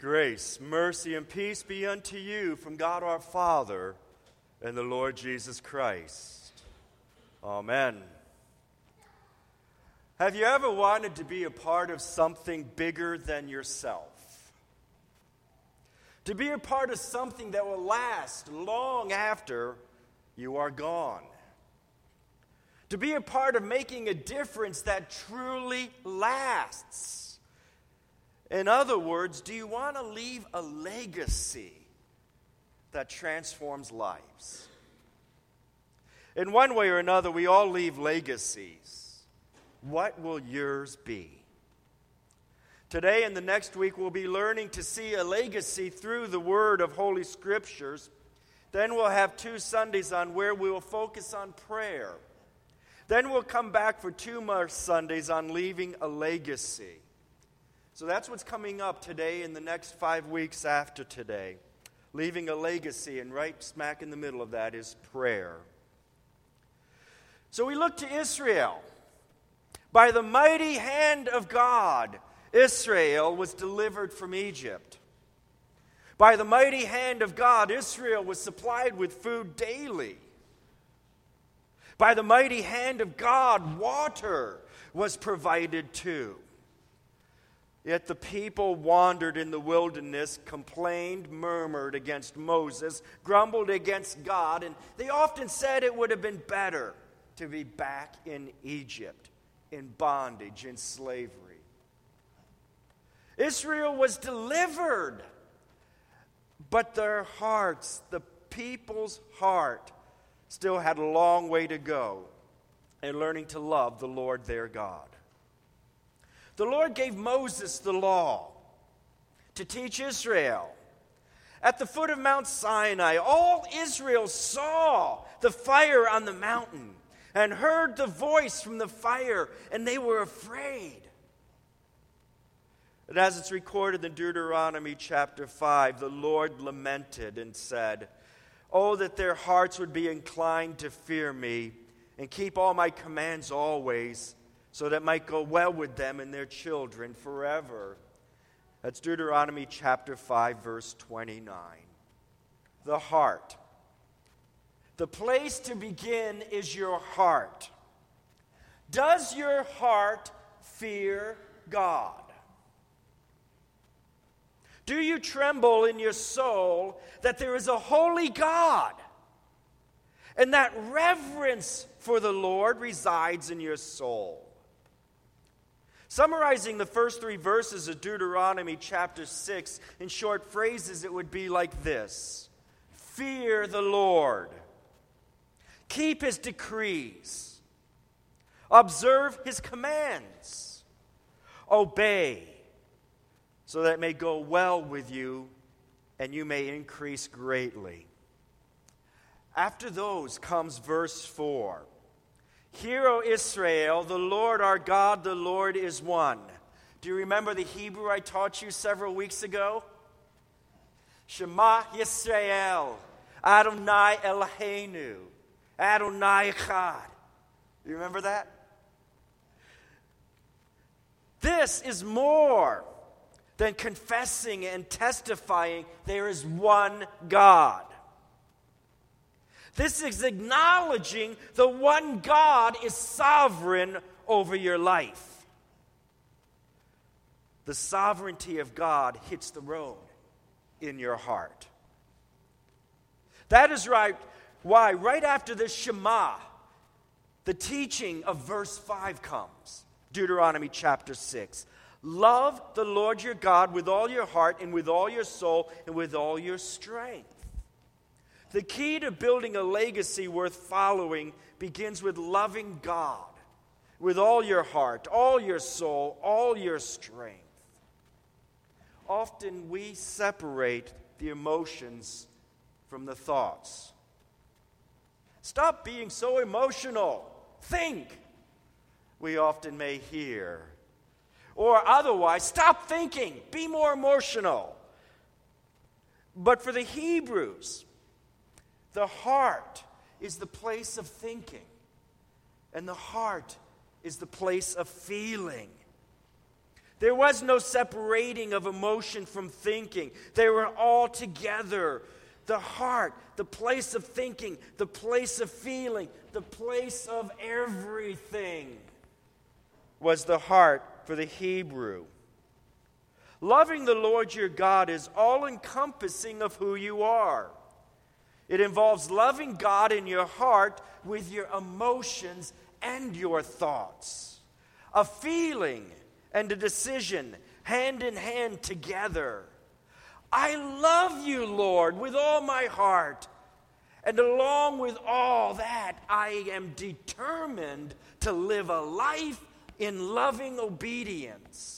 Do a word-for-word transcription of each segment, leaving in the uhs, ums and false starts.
Grace, mercy, and peace be unto you from God our Father and the Lord Jesus Christ. Amen. Have you ever wanted to be a part of something bigger than yourself? To be a part of something that will last long after you are gone? To be a part of making a difference that truly lasts? In other words, do you want to leave a legacy that transforms lives? In one way or another, we all leave legacies. What will yours be? Today and the next week, we'll be learning to see a legacy through the word of Holy Scriptures. Then we'll have two Sundays on where we will focus on prayer. Then we'll come back for two more Sundays on leaving a legacy. So that's what's coming up today and the next five weeks after today. Leaving a legacy, and right smack in the middle of that is prayer. So we look to Israel. By the mighty hand of God, Israel was delivered from Egypt. By the mighty hand of God, Israel was supplied with food daily. By the mighty hand of God, water was provided too. Yet the people wandered in the wilderness, complained, murmured against Moses, grumbled against God, and they often said it would have been better to be back in Egypt, in bondage, in slavery. Israel was delivered, but their hearts, the people's heart, still had a long way to go in learning to love the Lord their God. The Lord gave Moses the law to teach Israel. At the foot of Mount Sinai, all Israel saw the fire on the mountain and heard the voice from the fire, and they were afraid. And as it's recorded in Deuteronomy chapter five, the Lord lamented and said, "Oh, that their hearts would be inclined to fear me and keep all my commands always, so that it might go well with them and their children forever." That's Deuteronomy chapter five, verse twenty-nine. The heart. The place to begin is your heart. Does your heart fear God? Do you tremble in your soul that there is a holy God, and that reverence for the Lord resides in your soul? Summarizing the first three verses of Deuteronomy chapter six in short phrases, it would be like this: fear the Lord, keep his decrees, observe his commands, obey, so that it may go well with you and you may increase greatly. After those comes verse four. Hear, O Israel, the Lord our God, the Lord is one. Do you remember the Hebrew I taught you several weeks ago? Shema Yisrael, Adonai Eloheinu, Adonai Echad. You remember that? This is more than confessing and testifying there is one God. This is acknowledging the one God is sovereign over your life. The sovereignty of God hits the road in your heart. That is right. Why, right after the Shema, the teaching of verse five comes. Deuteronomy chapter six. Love the Lord your God with all your heart and with all your soul and with all your strength. The key to building a legacy worth following begins with loving God with all your heart, all your soul, all your strength. Often we separate the emotions from the thoughts. Stop being so emotional. Think, we often may hear. Or otherwise, stop thinking. Be more emotional. But for the Hebrews, the heart is the place of thinking, and the heart is the place of feeling. There was no separating of emotion from thinking. They were all together. The heart, the place of thinking, the place of feeling, the place of everything was the heart for the Hebrew. Loving the Lord your God is all-encompassing of who you are. It involves loving God in your heart with your emotions and your thoughts. A feeling and a decision, hand in hand together. I love you, Lord, with all my heart. And along with all that, I am determined to live a life in loving obedience.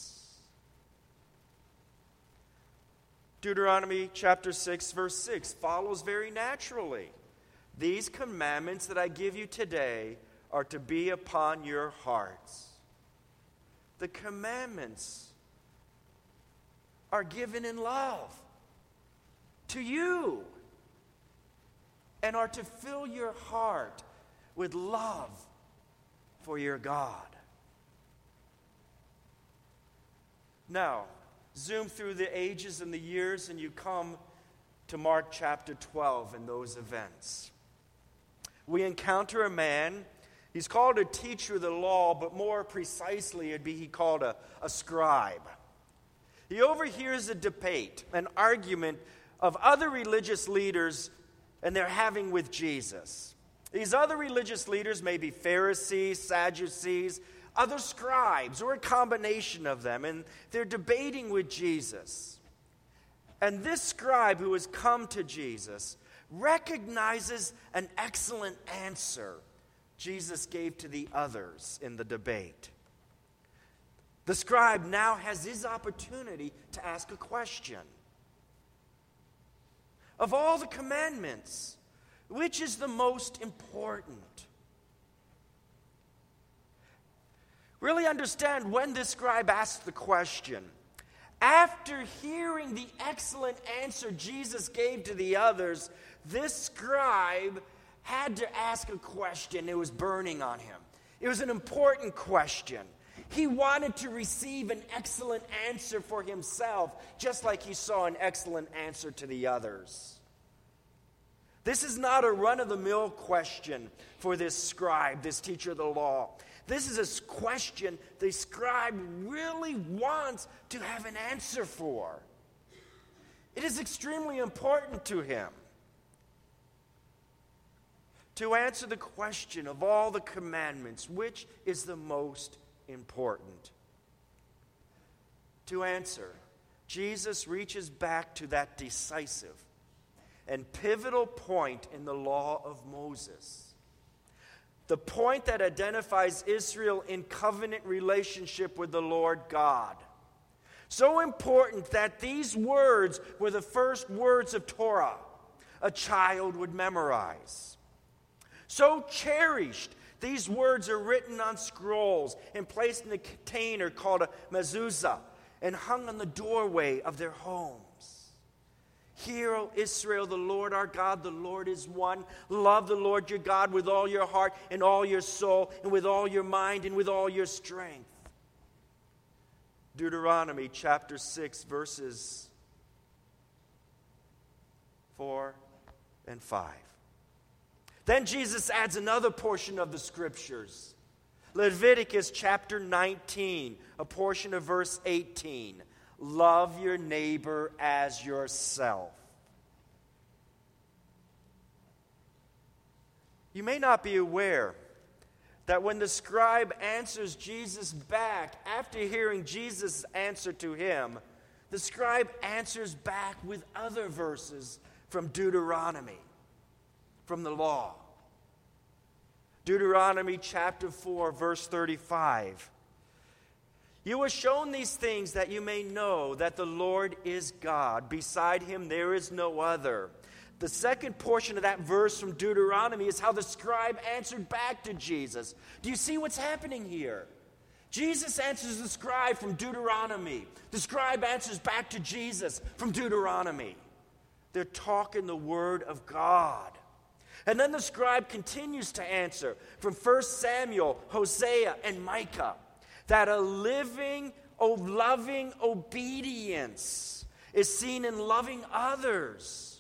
Deuteronomy chapter six, verse six follows very naturally. These commandments that I give you today are to be upon your hearts. The commandments are given in love to you and are to fill your heart with love for your God. Now, zoom through the ages and the years, and you come to Mark chapter twelve and those events. We encounter a man. He's called a teacher of the law, but more precisely, it'd be he called a, a scribe. He overhears a debate, an argument of other religious leaders, and they're having with Jesus. These other religious leaders may be Pharisees, Sadducees, other scribes, or a combination of them, and they're debating with Jesus. And this scribe who has come to Jesus recognizes an excellent answer Jesus gave to the others in the debate. The scribe now has his opportunity to ask a question. Of all the commandments, which is the most important? Really understand when this scribe asked the question. After hearing the excellent answer Jesus gave to the others, this scribe had to ask a question. It was burning on him. It was an important question. He wanted to receive an excellent answer for himself, just like he saw an excellent answer to the others. This is not a run-of-the-mill question for this scribe, this teacher of the law. This is a question the scribe really wants to have an answer for. It is extremely important to him to answer the question of all the commandments, which is the most important. To answer, Jesus reaches back to that decisive and pivotal point in the law of Moses. The point that identifies Israel in covenant relationship with the Lord God. So important that these words were the first words of Torah a child would memorize. So cherished, these words are written on scrolls and placed in a container called a mezuzah and hung on the doorway of their homes. Hear, O Israel, the Lord our God, the Lord is one. Love the Lord your God with all your heart and all your soul and with all your mind and with all your strength. Deuteronomy chapter six, verses four and five. Then Jesus adds another portion of the scriptures. Leviticus chapter nineteen, a portion of verse eighteen. Love your neighbor as yourself. You may not be aware that when the scribe answers Jesus back, after hearing Jesus' answer to him, the scribe answers back with other verses from Deuteronomy, from the law. Deuteronomy chapter four, verse thirty-five. You were shown these things that you may know that the Lord is God. Beside him there is no other. The second portion of that verse from Deuteronomy is how the scribe answered back to Jesus. Do you see what's happening here? Jesus answers the scribe from Deuteronomy. The scribe answers back to Jesus from Deuteronomy. They're talking the word of God. And then the scribe continues to answer from First Samuel, Hosea, and Micah, that a living, oh, loving obedience is seen in loving others.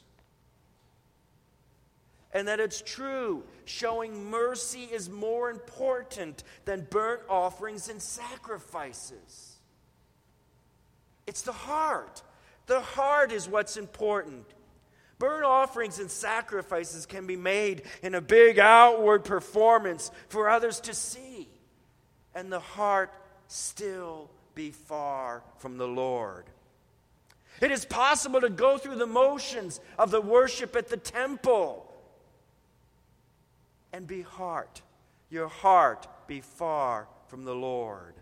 And that it's true, showing mercy is more important than burnt offerings and sacrifices. It's the heart. The heart is what's important. Burnt offerings and sacrifices can be made in a big outward performance for others to see, and the heart still be far from the Lord. It is possible to go through the motions of the worship at the temple and be heart, your heart be far from the Lord.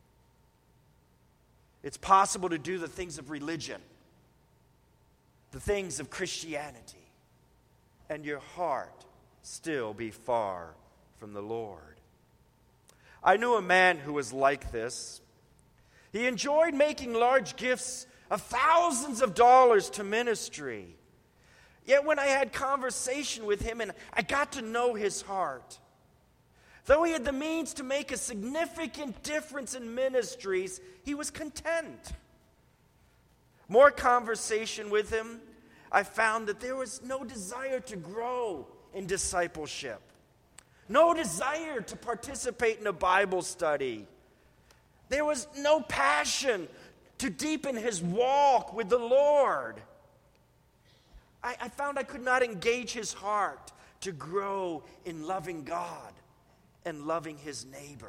It's possible to do the things of religion, the things of Christianity, and your heart still be far from the Lord. I knew a man who was like this. He enjoyed making large gifts of thousands of dollars to ministry. Yet when I had conversation with him and I got to know his heart, though he had the means to make a significant difference in ministries, he was content. More conversation with him, I found that there was no desire to grow in discipleship, no desire to participate in a Bible study. There was no passion to deepen his walk with the Lord. I, I found I could not engage his heart to grow in loving God and loving his neighbor.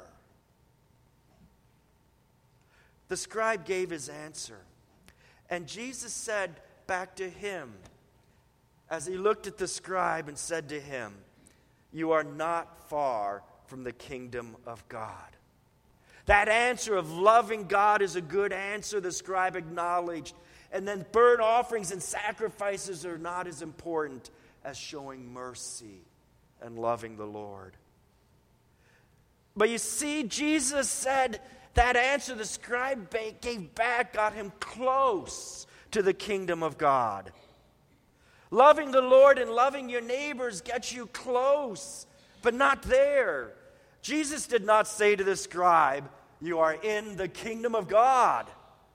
The scribe gave his answer. And Jesus said back to him, as he looked at the scribe and said to him, "You are not far from the kingdom of God." That answer of loving God is a good answer, the scribe acknowledged. And then burnt offerings and sacrifices are not as important as showing mercy and loving the Lord. But you see, Jesus said that answer the scribe gave back got him close to the kingdom of God. Loving the Lord and loving your neighbors gets you close, but not there. Jesus did not say to the scribe, "You are in the kingdom of God."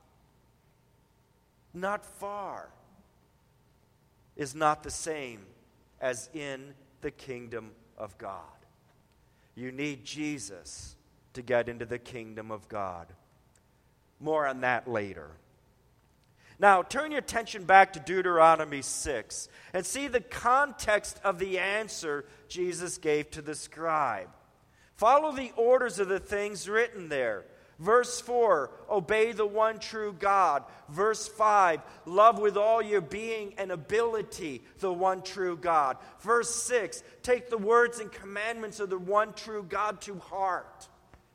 Not far is not the same as in the kingdom of God. You need Jesus to get into the kingdom of God. More on that later. Now, turn your attention back to Deuteronomy six and see the context of the answer Jesus gave to the scribe. Follow the orders of the things written there. Verse four, obey the one true God. Verse five, love with all your being and ability the one true God. Verse six, take the words and commandments of the one true God to heart.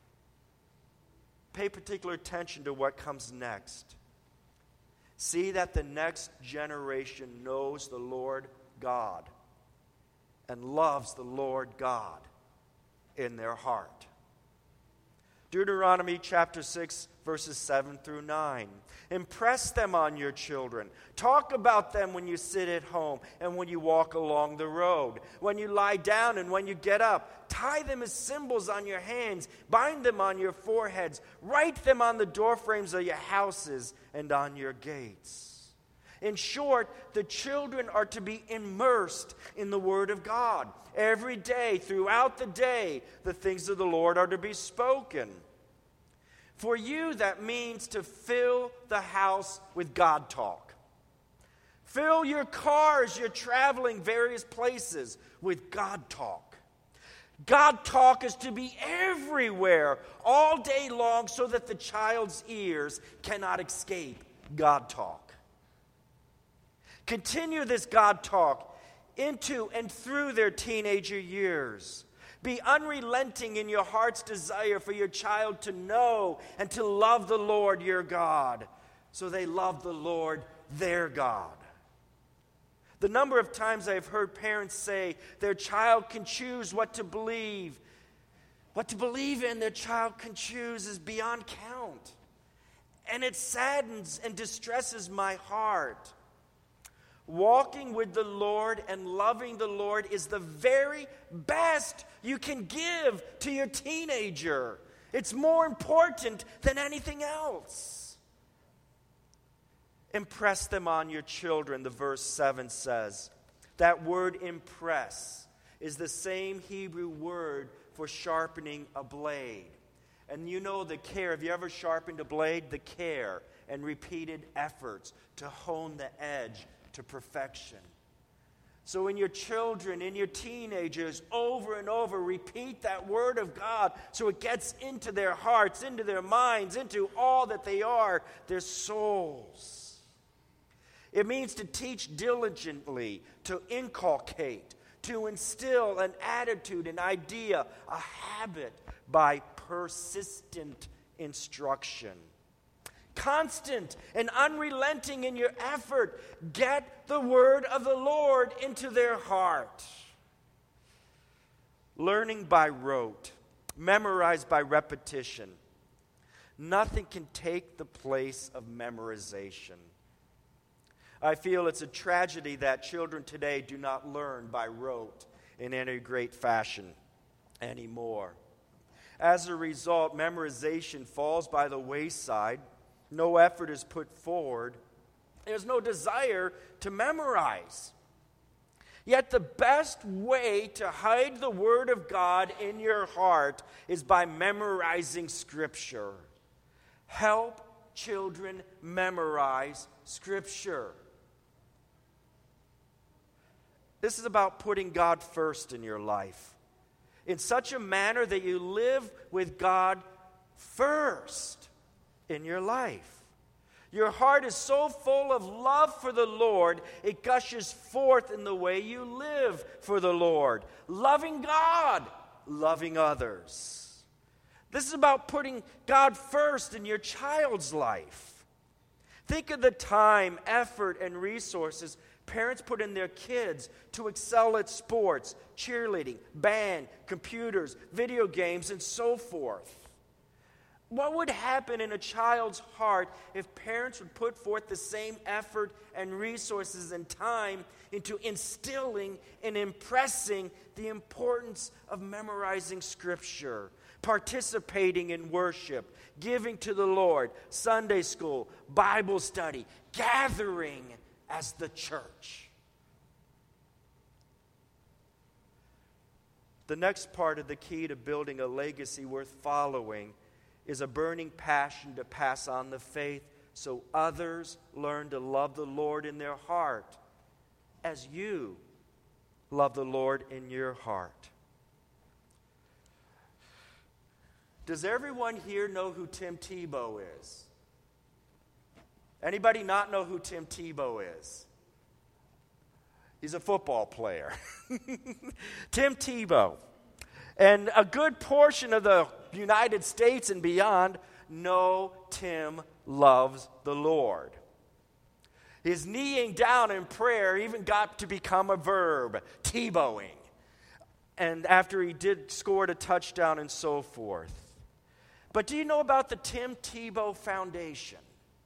Pay particular attention to what comes next. See that the next generation knows the Lord God and loves the Lord God in their heart. Deuteronomy chapter six, verses seven through nine. Impress them on your children. Talk about them when you sit at home and when you walk along the road, when you lie down and when you get up. Tie them as symbols on your hands. Bind them on your foreheads. Write them on the doorframes of your houses and on your gates. In short, the children are to be immersed in the Word of God. Every day, throughout the day, the things of the Lord are to be spoken. For you, that means to fill the house with God talk. Fill your car as you're traveling various places with God talk. God talk is to be everywhere, all day long, so that the child's ears cannot escape God talk. Continue this God talk into and through their teenager years. Be unrelenting in your heart's desire for your child to know and to love the Lord your God, so they love the Lord their God. The number of times I've heard parents say their child can choose what to believe. What to believe in their child can choose is beyond count. And it saddens and distresses my heart. Walking with the Lord and loving the Lord is the very best you can give to your teenager. It's more important than anything else. Impress them on your children, the verse seven says. That word impress is the same Hebrew word for sharpening a blade. And you know the care. Have you ever sharpened a blade? The care and repeated efforts to hone the edge to perfection. So in your children, in your teenagers, over and over, repeat that word of God so it gets into their hearts, into their minds, into all that they are, their souls. It means to teach diligently, to inculcate, to instill an attitude, an idea, a habit by persistent instruction. Constant and unrelenting in your effort. Get the word of the Lord into their heart. Learning by rote, memorized by repetition. Nothing can take the place of memorization. I feel it's a tragedy that children today do not learn by rote in any great fashion anymore. As a result, memorization falls by the wayside. No effort is put forward. There's no desire to memorize. Yet the best way to hide the Word of God in your heart is by memorizing Scripture. Help children memorize Scripture. This is about putting God first in your life, in such a manner that you live with God first in your life. Your heart is so full of love for the Lord, it gushes forth in the way you live for the Lord. Loving God, loving others. This is about putting God first in your child's life. Think of the time, effort, and resources parents put in their kids to excel at sports, cheerleading, band, computers, video games, and so forth. What would happen in a child's heart if parents would put forth the same effort and resources and time into instilling and impressing the importance of memorizing Scripture, participating in worship, giving to the Lord, Sunday school, Bible study, gathering as the church? The next part of the key to building a legacy worth following is a burning passion to pass on the faith so others learn to love the Lord in their heart as you love the Lord in your heart. Does everyone here know who Tim Tebow is? Anybody not know who Tim Tebow is? He's a football player. Tim Tebow. And a good portion of the United States and beyond know Tim loves the Lord. His kneeing down in prayer even got to become a verb, Tebowing. And after he did scored a touchdown and so forth. But do you know about the Tim Tebow Foundation?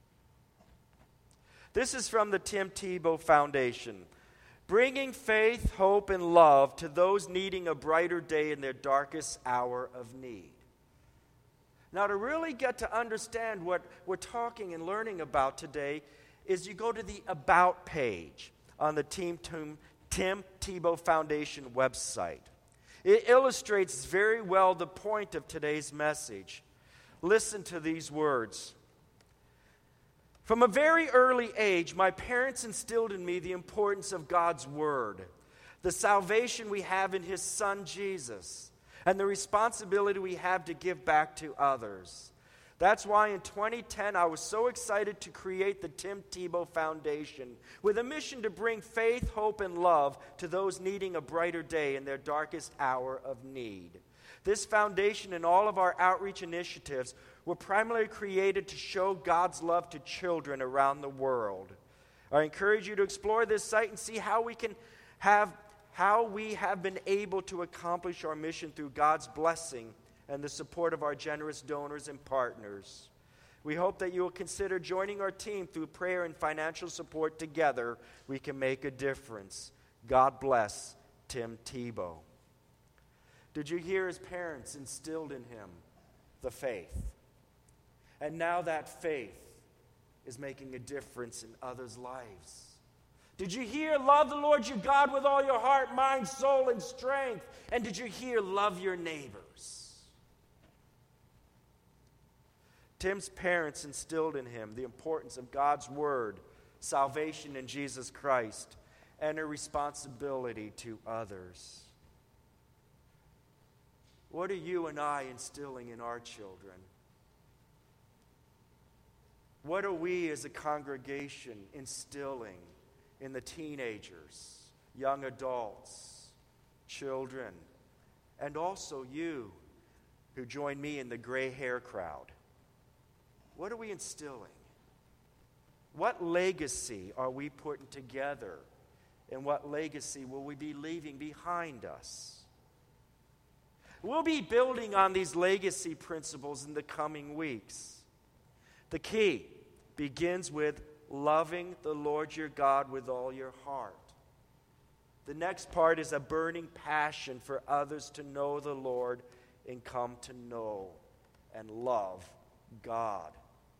This is from the Tim Tebow Foundation. Bringing faith, hope, and love to those needing a brighter day in their darkest hour of need. Now, to really get to understand what we're talking and learning about today is you go to the About page on the Tim, Tim, Tim Tebow Foundation website. It illustrates very well the point of today's message. Listen to these words. From a very early age, my parents instilled in me the importance of God's Word, the salvation we have in His Son, Jesus, and the responsibility we have to give back to others. That's why in twenty ten, I was so excited to create the Tim Tebow Foundation with a mission to bring faith, hope, and love to those needing a brighter day in their darkest hour of need. This foundation and all of our outreach initiatives were primarily created to show God's love to children around the world. I encourage you to explore this site and see how we can have how we have been able to accomplish our mission through God's blessing and the support of our generous donors and partners. We hope that you will consider joining our team through prayer and financial support. Together, we can make a difference. God bless Tim Tebow. Did you hear his parents instilled in him the faith. And now that faith is making a difference in others' lives. Did you hear, love the Lord your God with all your heart, mind, soul, and strength? And did you hear, love your neighbors? Tim's parents instilled in him the importance of God's word, salvation in Jesus Christ, and a responsibility to others. What are you and I instilling in our children? What are we as a congregation instilling in the teenagers, young adults, children, and also you who join me in the gray hair crowd? What are we instilling? What legacy are we putting together? And what legacy will we be leaving behind us? We'll be building on these legacy principles in the coming weeks. The key begins with loving the Lord your God with all your heart. The next part is a burning passion for others to know the Lord and come to know and love God.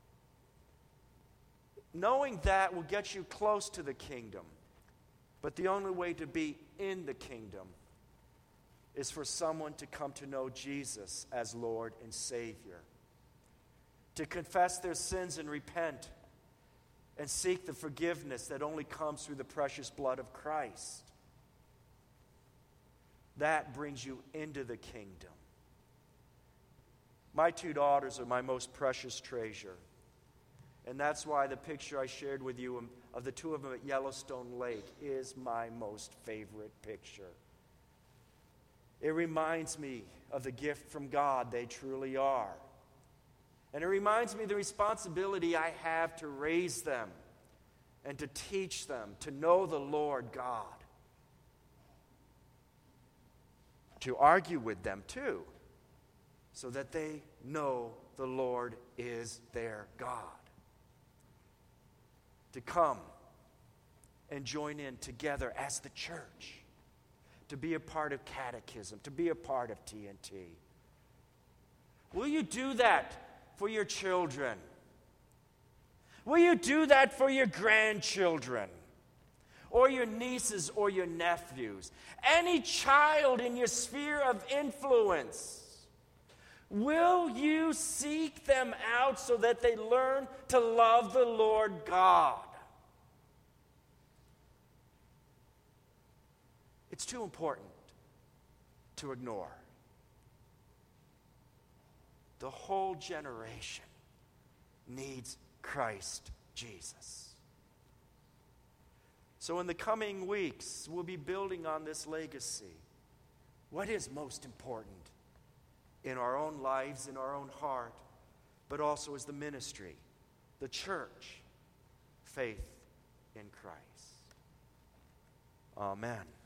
Knowing that will get you close to the kingdom. But the only way to be in the kingdom is for someone to come to know Jesus as Lord and Savior. To confess their sins and repent and seek the forgiveness that only comes through the precious blood of Christ. That brings you into the kingdom. My two daughters are my most precious treasure. And that's why the picture I shared with you of the two of them at Yellowstone Lake is my most favorite picture. It reminds me of the gift from God they truly are. And it reminds me of the responsibility I have to raise them and to teach them to know the Lord God. To argue with them too, so that they know the Lord is their God. To come and join in together as the church, to be a part of catechism, to be a part of T N T. Will you do that for your children? Will you do that for your grandchildren? Or your nieces or your nephews? Any child in your sphere of influence? Will you seek them out so that they learn to love the Lord God? It's too important to ignore. The whole generation needs Christ Jesus. So in the coming weeks, we'll be building on this legacy. What is most important in our own lives, in our own heart, but also as the ministry, the church, faith in Christ. Amen.